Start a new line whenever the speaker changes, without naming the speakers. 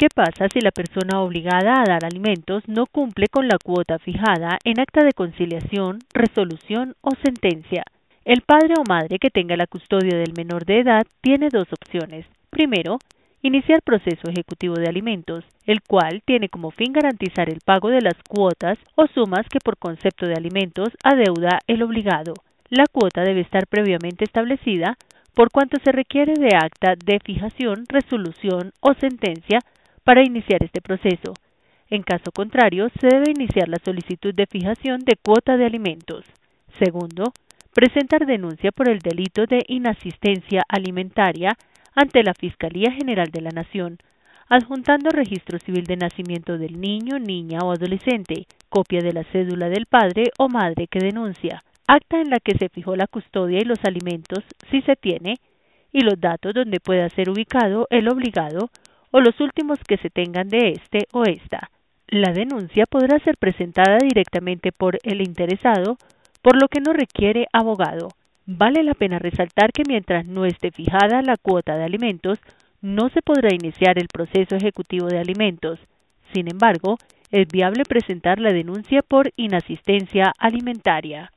¿Qué pasa si la persona obligada a dar alimentos no cumple con la cuota fijada en acta de conciliación, resolución o sentencia? El padre o madre que tenga la custodia del menor de edad tiene dos opciones. Primero, iniciar proceso ejecutivo de alimentos, el cual tiene como fin garantizar el pago de las cuotas o sumas que por concepto de alimentos adeuda el obligado. La cuota debe estar previamente establecida, por cuanto se requiere de acta de fijación, resolución o sentencia para iniciar este proceso. En caso contrario, se debe iniciar la solicitud de fijación de cuota de alimentos. Segundo, presentar denuncia por el delito de inasistencia alimentaria ante la Fiscalía General de la Nación, adjuntando registro civil de nacimiento del niño, niña o adolescente, copia de la cédula del padre o madre que denuncia, acta en la que se fijó la custodia y los alimentos, si se tiene, y los datos donde pueda ser ubicado el obligado o los últimos que se tengan de este o esta. La denuncia podrá ser presentada directamente por el interesado, por lo que no requiere abogado. Vale la pena resaltar que mientras no esté fijada la cuota de alimentos, no se podrá iniciar el proceso ejecutivo de alimentos. Sin embargo, es viable presentar la denuncia por inasistencia alimentaria.